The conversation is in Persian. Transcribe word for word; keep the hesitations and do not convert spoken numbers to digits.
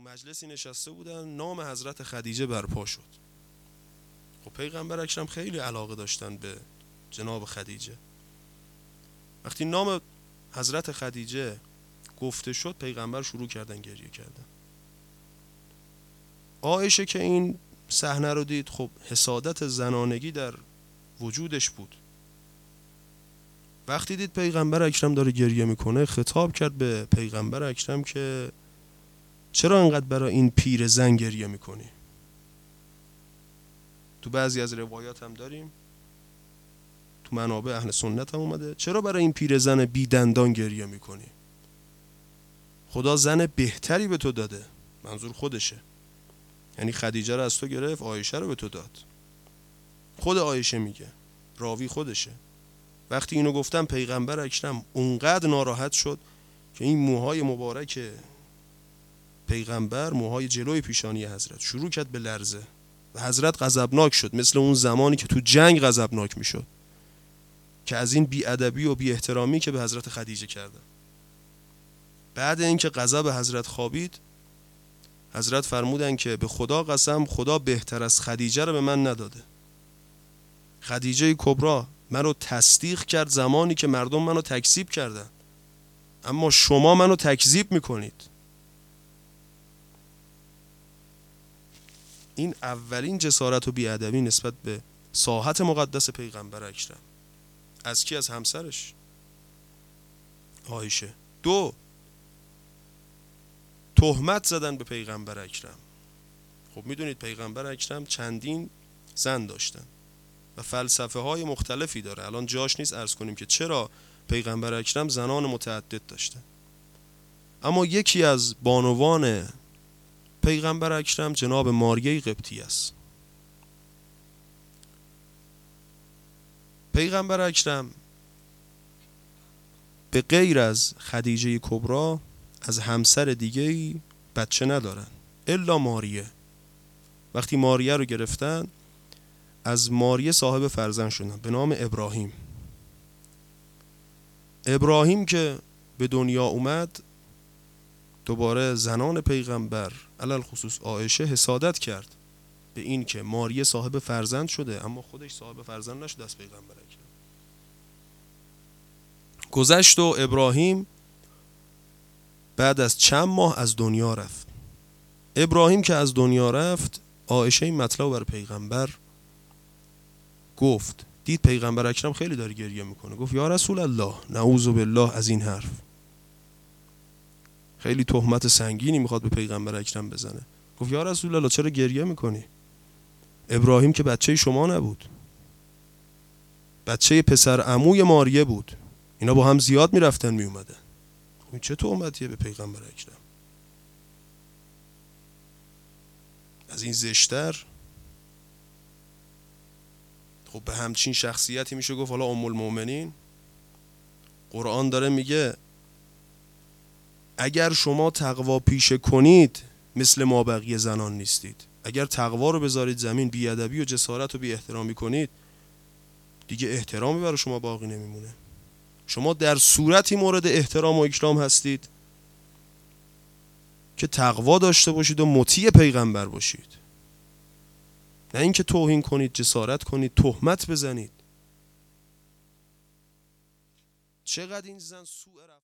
مجلسی نشسته بودن، نام حضرت خدیجه برپا شد. خب پیغمبر اکرم خیلی علاقه داشتن به جناب خدیجه. وقتی نام حضرت خدیجه گفته شد پیغمبر شروع کردن گریه کردن. عایشه که این صحنه رو دید، خب حسادت زنانگی در وجودش بود. وقتی دید پیغمبر اکرم داره گریه میکنه، خطاب کرد به پیغمبر اکرم که چرا انقدر برای این پیر زن گریه میکنی؟ تو بعضی از روایات هم داریم، تو منابع اهل سنت هم اومده، چرا برای این پیر زن بی دندان گریه میکنی؟ خدا زن بهتری به تو داده. منظور خودشه، یعنی خدیجه رو از تو گرفت، عایشه رو به تو داد. خود عایشه میگه، راوی خودشه. وقتی اینو گفتم پیغمبر اکرم اونقدر ناراحت شد که این موهای مبارک پیغمبر، موهای جلوی پیشانی حضرت، شروع کرد به لرزه و حضرت غضبناک شد، مثل اون زمانی که تو جنگ غضبناک میشد که از این بی‌ادبی و بی احترامی که به حضرت خدیجه کردن. بعد اینکه غضب حضرت خوابید، حضرت فرمودن که به خدا قسم، خدا بهتر از خدیجه رو به من نداده. خدیجه کبری منو تصدیق کرد زمانی که مردم منو تکذیب کردن، اما شما منو تکذیب میکنید. این اولین جسارت و بی‌ادبی نسبت به ساحت مقدس پیغمبر اکرم. از کی؟ از همسرش عایشه. دو، تهمت زدن به پیغمبر اکرم. خب میدونید پیغمبر اکرم چندین زن داشتن و فلسفه های مختلفی داره. الان جاش نیست عرض کنیم که چرا پیغمبر اکرم زنان متعدد داشتن. اما یکی از بانوان پیغمبر اکرم جناب ماریه قبطی است. پیغمبر اکرم به غیر از خدیجه کبری از همسر دیگه‌ای بچه ندارن الا ماریه. وقتی ماریه رو گرفتن، از ماریه صاحب فرزند شدن به نام ابراهیم. ابراهیم که به دنیا اومد، دوباره زنان پیغمبر علل خصوص عایشه حسادت کرد به این که ماریه صاحب فرزند شده اما خودش صاحب فرزند نشد از پیغمبر اکرم. گذشت و ابراهیم بعد از چند ماه از دنیا رفت. ابراهیم که از دنیا رفت، عایشه این مطلب بر پیغمبر گفت. دید پیغمبر اکرم خیلی داره گریه میکنه، گفت یا رسول الله، نعوذ بالله از این حرف. خیلی تهمت سنگینی میخواد به پیغمبر اکرم بزنه. گفت یا رسول الله چرا گریه میکنی؟ ابراهیم که بچه شما نبود، بچه پسر عموی ماریه بود، اینا با هم زیاد میرفتن میومدن. این چه تهمتیه به پیغمبر اکرم؟ از این زشتر؟ خب به همچین شخصیتی میشه گفت حالا ام المؤمنین؟ قرآن داره میگه اگر شما تقوا پیشه کنید مثل ما بقیه زنان نیستید. اگر تقوا رو بذارید زمین، بی‌ادبی و جسارت و بی احترامی کنید، دیگه احترامی برای شما باقی نمیمونه. شما در صورتی مورد احترام و اکرام هستید که تقوا داشته باشید و مطیع پیغمبر باشید، نه اینکه توهین کنید، جسارت کنید، تهمت بزنید. چقدر این زن سوء رفتار